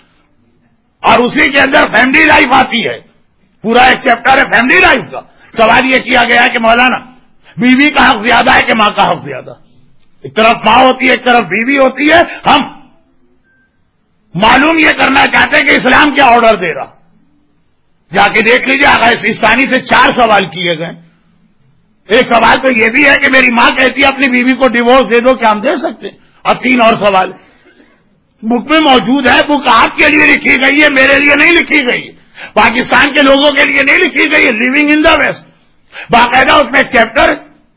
اور اسی کے اندر فیملی لائف آتی ہے, پورا ایک چیپٹر ہے فیملی لائف کا. سوال یہ کیا گیا کہ مولانا بیوی کا حق زیادہ ہے کہ ماں کا حق زیادہ؟ ایک طرف ماں ہوتی ہے, ایک طرف بیوی ہوتی ہے. ہم معلوم یہ کرنا چاہتے ہیں کہ اسلام کیا آرڈر دے رہا. جا کے دیکھ لیجیے, آقا سیستانی سے 4 سوال کیے گئے. ایک سوال تو یہ بھی ہے کہ میری ماں کہتی ہے اپنی بیوی کو ڈیورس دے دو, کیا ہم دے سکتے ہیں؟ اور 3 اور سوال بک میں موجود ہے. بک آپ کے لیے لکھی گئی ہے, میرے لیے نہیں لکھی گئی, پاکستان کے لوگوں کے لیے نہیں لکھی گئی ہے. لیونگ ان دا ویسٹ, باقاعدہ اس میں چیپٹر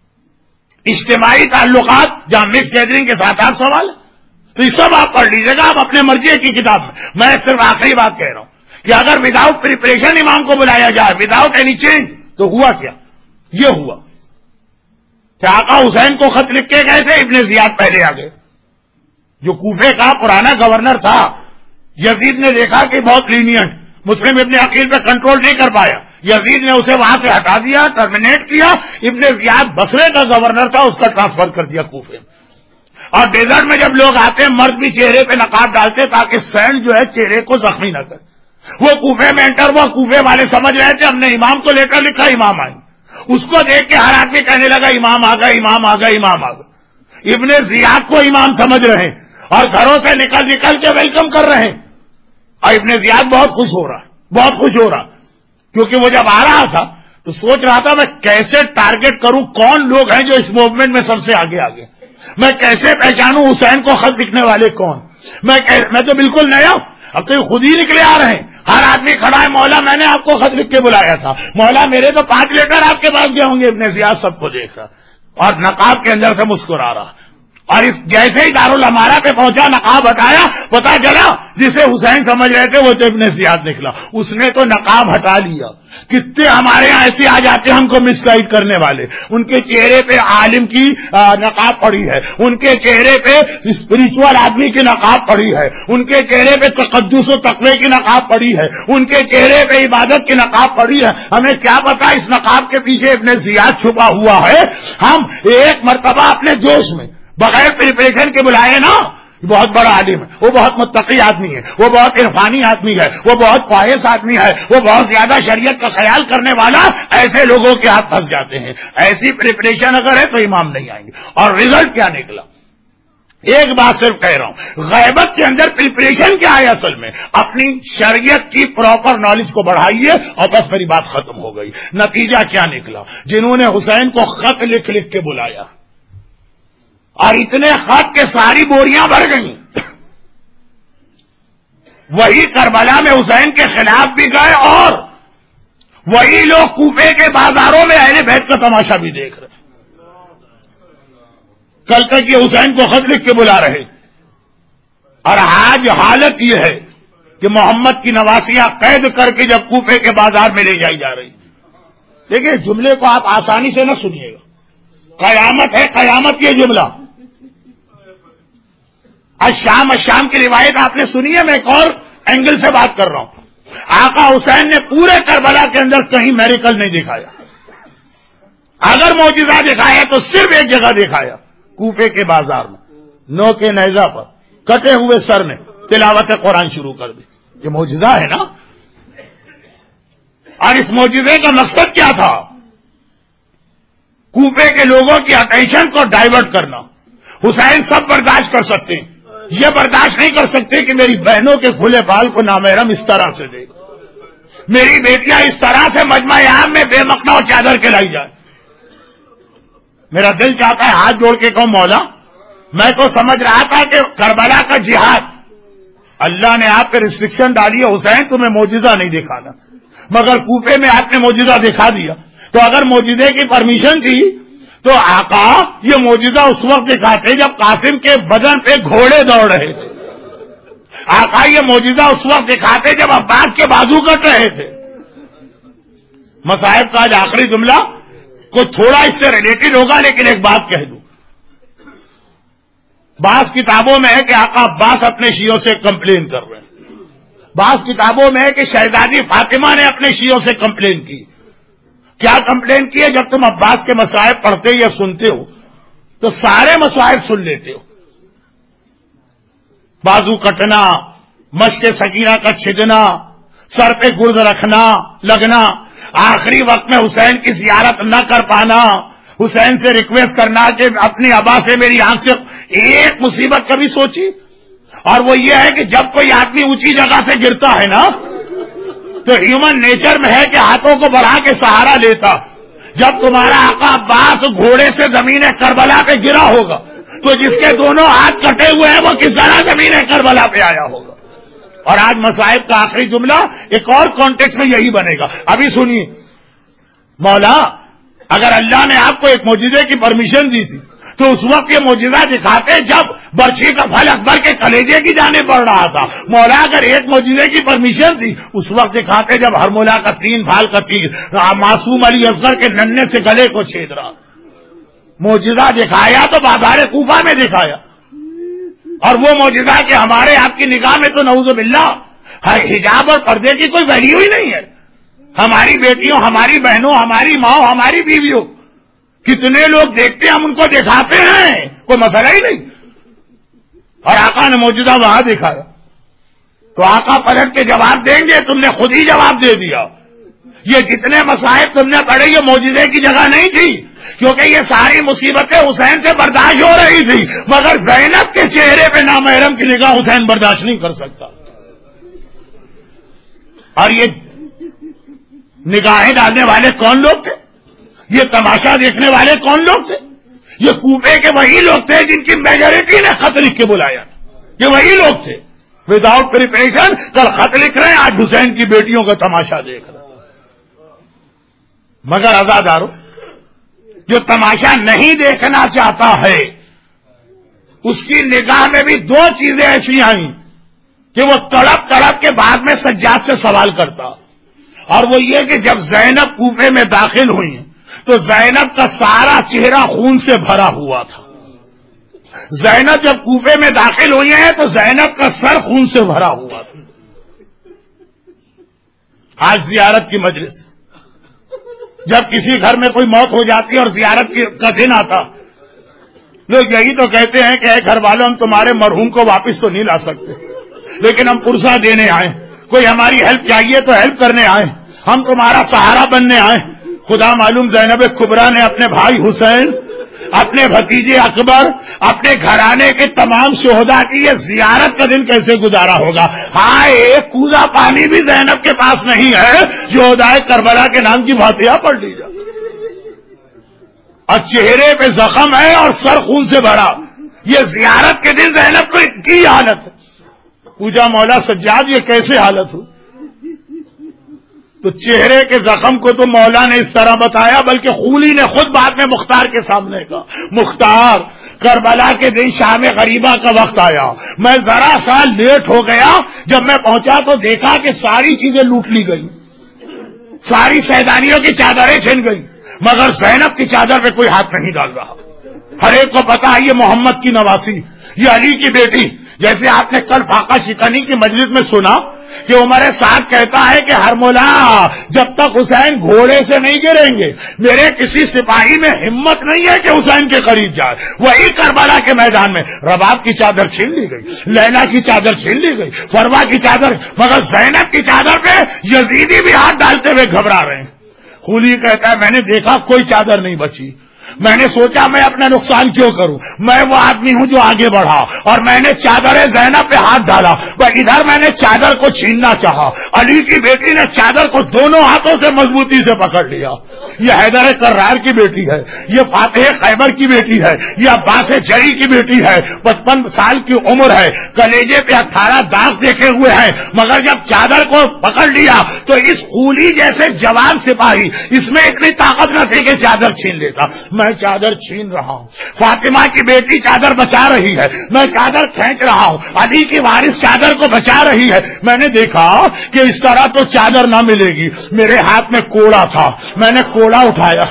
اجتماعی تعلقات, جہاں مکس گیدرنگ کے ساتھ آپ سوال. تو یہ سب آپ پڑھ لیجیے گا, آپ اپنے مرضی کی کتاب میں. میں صرف آخری بات کہہ رہا ہوں کہ اگر وداؤٹ پریپریشن امام کو بلایا جائے, وداؤٹ اینی چینج, تو ہوا کیا؟ یہ ہوا کہ آقا حسین کو خط لکھ کے گئے تھے, ابن زیاد پہلے آ گئے, جو کوفے کا پرانا گورنر تھا. یزید نے دیکھا کہ بہت لینینٹ, مسلم ابن عقیل پہ کنٹرول نہیں کر پایا, یزید نے اسے وہاں سے ہٹا دیا, ٹرمینیٹ کیا. ابن زیاد بصرے کا گورنر تھا, اس کا ٹرانسفر کر دیا کوفے میں. اور ڈیزرٹ میں جب لوگ آتے ہیں مرد بھی چہرے پہ نقاب ڈالتے تاکہ سینڈ جو ہے چہرے کو زخمی نہ کرے. وہ کوفے میں انٹر ہوا, کوفے والے سمجھ رہے تھے ہم نے امام کو لے کر لکھا, امام آئے. اس کو دیکھ کے ہر آدمی کہنے لگا امام آ گئے, امام آ گئے, امام آ گئے. ابن زیاد کو امام سمجھ رہے ہیں اور گھروں سے نکل نکل کے ویلکم کر رہے ہیں. اور ابن زیاد بہت خوش ہو رہا, بہت خوش ہو رہا, کیونکہ وہ جب آ رہا تھا تو سوچ رہا تھا میں کیسے ٹارگٹ کروں, کون لوگ ہیں جو اس موومنٹ میں سب سے آگے آگے, میں کیسے پہچانوں حسین کو خط لکھنے والے کون. میں تو بالکل نیا ہوں, اب تو خود ہی نکلے آ رہے ہیں. ہر آدمی کھڑا ہے, مولا میں نے آپ کو خط لکھ کے بلایا تھا, مولا میرے تو 5 لیٹر آپ کے پاس گئے ہوں گے. ابن زیاد سب کو دیکھ رہا اور نقاب کے اندر سے مسکرا رہا. اور جیسے ہی دارالامارہ پہ پہنچا, نقاب ہٹایا, پتا چلا جسے حسین سمجھ رہے تھے وہ تو ابن زیاد نکلا. اس نے تو نقاب ہٹا لیا. کتنے ہمارے یہاں ایسے آ جاتے ہیں ہم کو مس گائیڈ کرنے والے. ان کے چہرے پہ عالم کی نقاب پڑی ہے, ان کے چہرے پہ اسپرچول آدمی کی نقاب پڑی ہے, ان کے چہرے پہ تقدس و تقوی کی نقاب پڑی ہے, ان کے چہرے پہ عبادت کی نقاب پڑی ہے. ہمیں کیا پتا اس نقاب کے پیچھے ابن زیاد چھپا ہوا ہے. ہم ایک مرتبہ اپنے جوش میں بغیر پریپریشن کے بلائے نا, بہت بڑا عالم ہے، وہ بہت متقی آدمی ہے، وہ بہت عرفانی آدمی ہے، وہ بہت خواہش آدمی ہے، وہ بہت زیادہ شریعت کا خیال کرنے والا، ایسے لوگوں کے ہاتھ پھنس جاتے ہیں. ایسی پریپریشن اگر ہے تو امام نہیں آئیں گے. اور رزلٹ کیا نکلا؟ ایک بات صرف کہہ رہا ہوں، غیبت کے اندر پریپریشن کیا ہے؟ اصل میں اپنی شریعت کی پراپر نالج کو بڑھائیے اور بس میری بات ختم ہو گئی. نتیجہ کیا نکلا؟ جنہوں نے حسین کو خط لکھ لکھ کے بلایا اور اتنے خط کے ساری بوریاں بھر گئیں، وہی کربلا میں حسین کے خلاف بھی گئے اور وہی لوگ کوفے کے بازاروں میں اہل بیت کا تماشا بھی دیکھ رہے. کل تک یہ حسین کو خط لکھ کے بلا رہے اور آج حالت یہ ہے کہ محمد کی نواسیاں قید کر کے جب کوفے کے بازار میں لے جائی جا رہی. دیکھیں جملے کو آپ آسانی سے نہ سنیے گا، قیامت ہے قیامت یہ جملہ. الشام کی روایت آپ نے سنی ہے، میں ایک اور اینگل سے بات کر رہا ہوں. آقا حسین نے پورے کربلا کے اندر کہیں میریکل نہیں دکھایا. اگر معجزہ دکھایا تو صرف ایک جگہ دکھایا، کوفے کے بازار میں نو کے نیزہ پر کٹے ہوئے سر نے تلاوت قرآن شروع کر دی. یہ معجزہ ہے نا. اور اس معجزے کا مقصد کیا تھا؟ کوفے کے لوگوں کی اٹینشن کو ڈائیورٹ کرنا. حسین سب برداشت کر سکتے ہیں، یہ برداشت نہیں کر سکتے کہ میری بہنوں کے کھلے بال کو نامحرم اس طرح سے دے، میری بیٹیاں اس طرح سے مجمع عام میں بے مقنا و چادر کے لائی جائے. میرا دل چاہتا ہے ہاتھ جوڑ کے کہوں مولا، میں تو سمجھ رہا تھا کہ کربلا کا جہاد اللہ نے آپ پہ ریسٹرکشن ڈالی ہے، حسین تمہیں معجزہ نہیں دکھانا، مگر کوفے میں آپ نے معجزہ دکھا دیا. تو اگر معجزے کی پرمیشن تھی تو آقا یہ معجزہ اس وقت دکھاتے جب قاسم کے بدن پہ گھوڑے دوڑ رہے تھے. آقا یہ معجزہ اس وقت دکھاتے جب عباس کے بازو کٹ رہے تھے. مصائب کا آج آخری جملہ کو تھوڑا اس سے ریلیٹڈ ہوگا، لیکن ایک بات کہہ دوں. بعض کتابوں میں ہے کہ آقا عباس اپنے شیعوں سے کمپلین کر رہے ہیں، بعض کتابوں میں ہے کہ شہزادی فاطمہ نے اپنے شیعوں سے کمپلین کی. کیا کمپلین کی ہے؟ جب تم عباس کے مصائب پڑھتے یا سنتے ہو تو سارے مصائب سن لیتے ہو، بازو کٹنا، مشق سکینہ کا چھدنا، سر پہ گرز رکھنا لگنا، آخری وقت میں حسین کی زیارت نہ کر پانا، حسین سے ریکویسٹ کرنا کہ اپنی ابا سے میری آنکھ سے. ایک مصیبت کبھی سوچی؟ اور وہ یہ ہے کہ جب کوئی آدمی اونچی جگہ سے گرتا ہے نا تو ہیومن نیچر میں ہے کہ ہاتھوں کو بڑھا کے سہارا لیتا. جب تمہارا آقا عباس گھوڑے سے زمین کربلا پہ گرا ہوگا تو جس کے دونوں ہاتھ کٹے ہوئے ہیں وہ کس طرح زمین کربلا پہ آیا ہوگا. اور آج مصائب کا آخری جملہ ایک اور کانٹیکسٹ میں یہی بنے گا. ابھی سنیے، مولا اگر اللہ نے آپ کو ایک معجزے کی پرمیشن دی تھی تو اس وقت یہ معجزہ دکھاتے جب برچھی کا پھل اکبر کے کلیجے کی جانب بڑھ رہا تھا. مولا اگر ایک معجزے کی پرمیشن تھی اس وقت دکھاتے جب ہر مولا کا 3 بھال کا تیر معصوم علی اصغر کے ننھے سے گلے کو چھید رہا. معجزہ دکھایا تو بازار کوفہ میں دکھایا، اور وہ معجزہ کہ ہمارے آپ کی نگاہ میں تو نعوذ باللہ حجاب اور پردے کی کوئی ویلیو ہی نہیں ہے. ہماری بیٹیوں، ہماری بہنوں، ہماری ماں، ہماری بیویوں، کتنے لوگ دیکھتے ہیں، ہم ان کو دکھاتے ہیں، کوئی مسئلہ ہی نہیں. اور آقا نے معجزہ وہاں دکھایا تو آقا پلٹ کے جواب دیں گے تم نے خود ہی جواب دے دیا. یہ جتنے مصائب تم نے پڑھے یہ معجزے کی جگہ نہیں تھی، کیونکہ یہ ساری مصیبتیں حسین سے برداشت ہو رہی تھی، مگر زینب کے چہرے پہ نامحرم کی نگاہ حسین برداشت نہیں کر سکتا. اور یہ نگاہیں ڈالنے والے کون لوگ تھے؟ یہ تماشا دیکھنے والے کون لوگ تھے؟ یہ کوفے کے وہی لوگ تھے جن کی میجورٹی نے خط لکھ کے بلایا. یہ وہی لوگ تھے وداؤٹ پریپریشن، کل خط لکھ رہے ہیں، آج حسین کی بیٹیوں کا تماشا دیکھ رہے ہیں. مگر عزادارو، جو تماشا نہیں دیکھنا چاہتا ہے اس کی نگاہ میں بھی 2 چیزیں ایسی آئیں کہ وہ تڑپ تڑپ کے بعد میں سجاد سے سوال کرتا. اور وہ یہ کہ جب زینب کوفے میں داخل ہوئی تو زینب کا سارا چہرہ خون سے بھرا ہوا تھا. زینب جب کوفے میں داخل ہوئی ہیں تو زینب کا سر خون سے بھرا ہوا تھا. آج زیارت کی مجلس، جب کسی گھر میں کوئی موت ہو جاتی اور زیارت کا دن آتا لوگ یہی تو کہتے ہیں کہ اے گھر والوں ہم تمہارے مرحوم کو واپس تو نہیں لا سکتے، لیکن ہم پرسہ دینے آئے، کوئی ہماری ہیلپ چاہیے تو ہیلپ کرنے آئے، ہم تمہارا سہارا بننے آئے۔ خدا معلوم زینب کبریٰ نے اپنے بھائی حسین، اپنے بھتیجے اکبر، اپنے گھرانے کے تمام شہداء کی یہ زیارت کا دن کیسے گزارا ہوگا۔ ہاں، ایک کوزہ پانی بھی زینب کے پاس نہیں ہے شہداء کربلا کے نام کی فاتحہ پڑھ لی جائے، اور چہرے پہ زخم ہے اور سر خون سے بھرا۔ یہ زیارت کے دن زینب کو کی حالت ہے۔ پوجا مولا سجاد یہ کیسے حالت ہو؟ تو چہرے کے زخم کو تو مولا نے اس طرح بتایا، بلکہ خولی نے خود بعد میں مختار کے سامنے کہا، مختار کربلا کے دن شام غریبہ کا وقت آیا، میں ذرا سا لیٹ ہو گیا، جب میں پہنچا تو دیکھا کہ ساری چیزیں لوٹ لی گئی، ساری سیدانیوں کی چادریں چھن گئی، مگر زینب کی چادر پہ کوئی ہاتھ نہیں ڈال رہا۔ ہر ایک کو پتا ہے یہ محمد کی نواسی، یہ علی کی بیٹی۔ جیسے آپ نے کل فاقہ شکنی کی مجلس میں سنا کہ عمر سعد کہتا ہے کہ ہر مولا جب تک حسین گھوڑے سے نہیں گریں گے میرے کسی سپاہی میں ہمت نہیں ہے کہ حسین کے قریب جائے۔ وہی کربلا کے میدان میں رباب کی چادر چھین لی گئی، لیلا کی چادر چھین لی گئی، فروا کی چادر، مگر زینب کی چادر پہ یزیدی بھی ہاتھ ڈالتے ہوئے گھبرا رہے ہیں۔ خولی کہتا ہے میں نے دیکھا کوئی چادر نہیں بچی، میں نے سوچا میں اپنا نقصان کیوں کروں، میں وہ آدمی ہوں جو آگے بڑھا اور میں نے چادر زینب پہ ہاتھ ڈالا، پر ادھر میں نے چادر کو چھیننا چاہا، علی کی بیٹی نے چادر کو دونوں ہاتھوں سے مضبوطی سے پکڑ لیا۔ یہ حیدر کرار کی بیٹی ہے، یہ فاتح خیبر کی بیٹی ہے، یہ عباس جری کی بیٹی ہے، 55 سال کی عمر ہے، کلیجے پہ 18 داغ دیکھے ہوئے ہیں، مگر جب چادر کو پکڑ لیا تو اس خولی جیسے جوان سپاہی اس میں اتنی طاقت نہ تھی کہ چادر چھین لیتا۔ میں چادر چھین رہا ہوں، فاطمہ کی بیٹی چادر بچا رہی ہے، میں چادر کھینچ رہا ہوں، علی کی وارث چادر کو بچا رہی ہے۔ میں نے دیکھا کہ اس طرح تو چادر نہ ملے گی، میرے ہاتھ میں کوڑا تھا، میں نے کوڑا اٹھایا،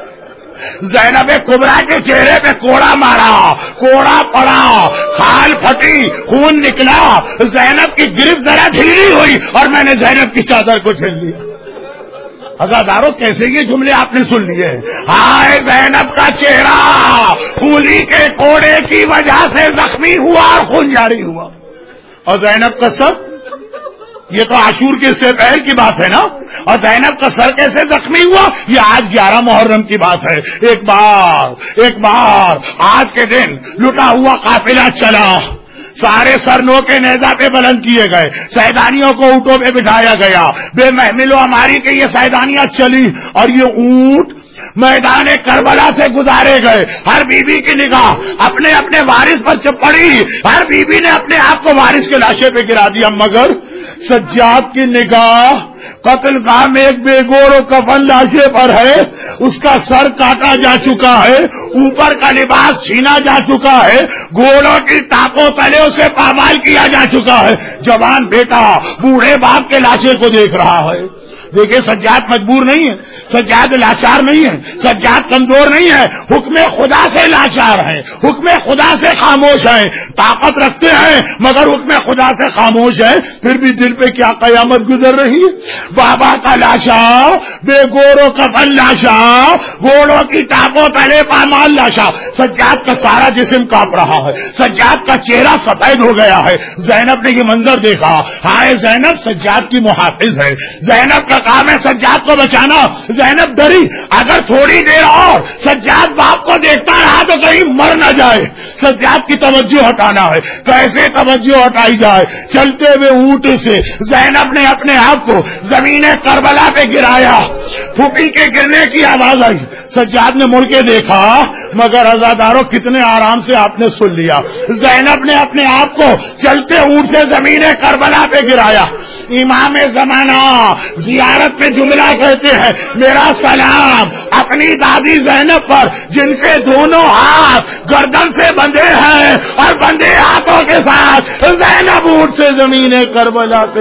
زینب کبریٰ کے چہرے پہ کوڑا مارا، کوڑا پڑا، کھال پھٹی، خون نکلا، زینب کی گرفت ذرا ڈھیلی ہوئی اور میں نے زینب کی چادر کو چھین لیا۔ ہزارداروں کیسے یہ جملے آپ نے سن لیے؟ ہائے زینب کا چہرہ خولی کے کوڑے کی وجہ سے زخمی ہوا اور خون جاری ہوا، اور زینب کا سر، یہ تو عاشور کے سے پہل کی بات ہے نا، اور زینب کا سر کیسے زخمی ہوا؟ یہ آج 11 محرم کی بات ہے۔ ایک بار آج کے دن لٹا ہوا قافلہ چلا، سارے سرنوں کے نیزہ پہ بلند کیے گئے، سیدانیوں کو اونٹوں پہ بٹھایا گیا، بے محمل و ہماری کے یہ سیدانیاں چلی اور یہ اونٹ میدان کربلا سے گزارے گئے۔ ہر بی بی کی نگاہ اپنے اپنے وارث پر پڑی، ہر بی بی نے اپنے آپ کو وارث کے لاشے پہ گرا دیا، مگر سجاد کی نگاہ قتل گاہ میں ایک بے گور و کفن لاشے پر ہے، اس کا سر کاٹا جا چکا ہے، اوپر کا لباس چھینا جا چکا ہے، گھوڑوں کی ٹانکوں تلے اسے پامال کیا جا چکا ہے۔ جوان بیٹا بوڑھے باپ کے لاشے کو دیکھ رہا ہے۔ دیکھیں سجاد مجبور نہیں ہے، سجاد لاچار نہیں ہے، سجاد کمزور نہیں ہے، حکم خدا سے لاچار ہے، حکم خدا سے خاموش ہے، طاقت رکھتے ہیں مگر حکم خدا سے خاموش ہے، پھر بھی دل پہ کیا قیامت گزر رہی ہے۔ بابا کا لاشا، بے گورو کفن لاشا، گھوڑوں کی ٹانکوں تلے پامال لاشا، سجاد کا سارا جسم کانپ رہا ہے، سجاد کا چہرہ سفید ہو گیا ہے۔ زینب نے یہ منظر دیکھا، ہائے زینب سجاد کی محافظ ہے، زینب کا کام ہے سجاد کو بچانا۔ زینب ڈری، اگر تھوڑی دیر اور سجاد باپ کو دیکھتا رہا تو کہیں مر نہ جائے، سجاد کی توجہ ہٹانا ہے۔ کیسے توجہ ہٹائی جائے؟ چلتے ہوئے اونٹ سے زینب نے اپنے آپ کو زمین کربلا پہ گرایا، پھوپھی کے گرنے کی آواز آئی، سجاد نے مڑ کے دیکھا، مگر عزاداروں کتنے آرام سے آپ نے سن لیا، زینب نے اپنے آپ کو چلتے اونٹ سے زمین کربلا پہ گرایا۔ امام زمانہ زیارت میں جملہ کہتے ہیں، میرا سلام اپنی دادی زینب پر جن کے دونوں ہاتھ گردن سے بندھے ہیں اور بندھے ہاتھوں کے ساتھ زینب اونٹ سے زمین کربلا پہ۔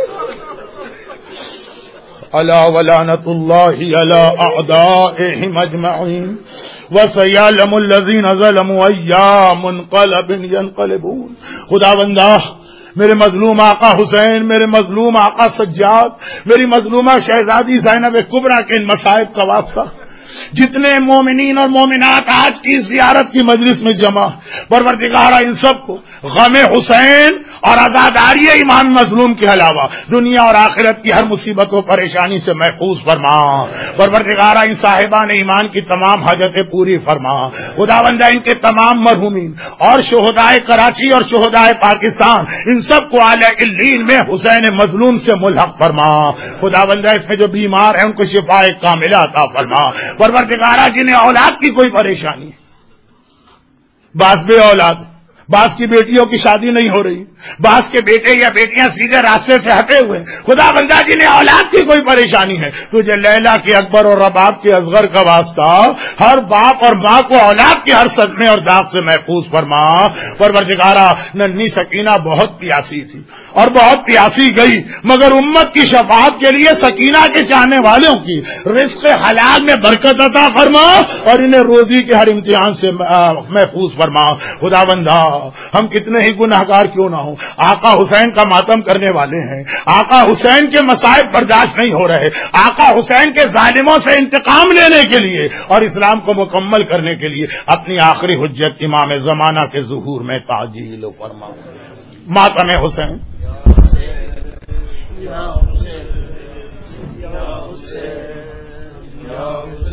الا ولعنۃ اللہ علی اعدائہم اجمعین وسیعلم الذین ظلموا ای منقلب ینقلبون۔ خدا بندہ میرے مظلوم آقا حسین، میرے مظلوم آقا سجاد، میری مظلومہ شہزادی زینب کبریٰ کے ان مصائب کا واسطہ جتنے مومنین اور مومنات آج کی زیارت کی مجلس میں جمع، پروردگارا ان سب کو غم حسین اور عزاداری ایمان مظلوم کے علاوہ دنیا اور آخرت کی ہر مصیبت و پریشانی سے محفوظ فرما۔ پروردگارا ان صاحبان ایمان کی تمام حاجتیں پوری فرما۔ خداوندہ ان کے تمام مرحومین اور شہدائے کراچی اور شہدائے پاکستان ان سب کو اعلی علیین میں حسین مظلوم سے ملحق فرما۔ خداوندہ اس میں جو بیمار ہیں ان کو شفاء کاملہ عطا فرما۔ پروردگارا جنہیں اولاد کی کوئی پریشانی ہے، بعض بے اولاد، بعض کی بیٹیوں کی شادی نہیں ہو رہی، بعض کے بیٹے یا بیٹیاں سیدھے راستے سے ہٹے ہوئے، خدا بندہ جنہیں اولاد کی کوئی پریشانی ہے، تجھے لیلا کے اکبر اور رباب کے اصغر کا واسطہ ہر باپ اور ماں کو اولاد کے ہر صدمے اور داغ سے محفوظ فرما۔ پروردگارا ننھی سکینہ بہت پیاسی تھی اور بہت پیاسی گئی، مگر امت کی شفاعت کے لیے سکینہ کے چاہنے والوں کی رزق حلال میں برکت عطا فرما اور انہیں روزی کے ہر امتحان سے محفوظ فرما۔ خدا بندہ ہم کتنے ہی گناہگار کیوں نہ ہوں، آقا حسین کا ماتم کرنے والے ہیں، آقا حسین کے مصائب برداشت نہیں ہو رہے، آقا حسین کے ظالموں سے انتقام لینے کے لیے اور اسلام کو مکمل کرنے کے لیے اپنی آخری حجت امام زمانہ کے ظہور میں تعجیل فرما۔ ماتم حسین یا حسین یا حسین یا حسین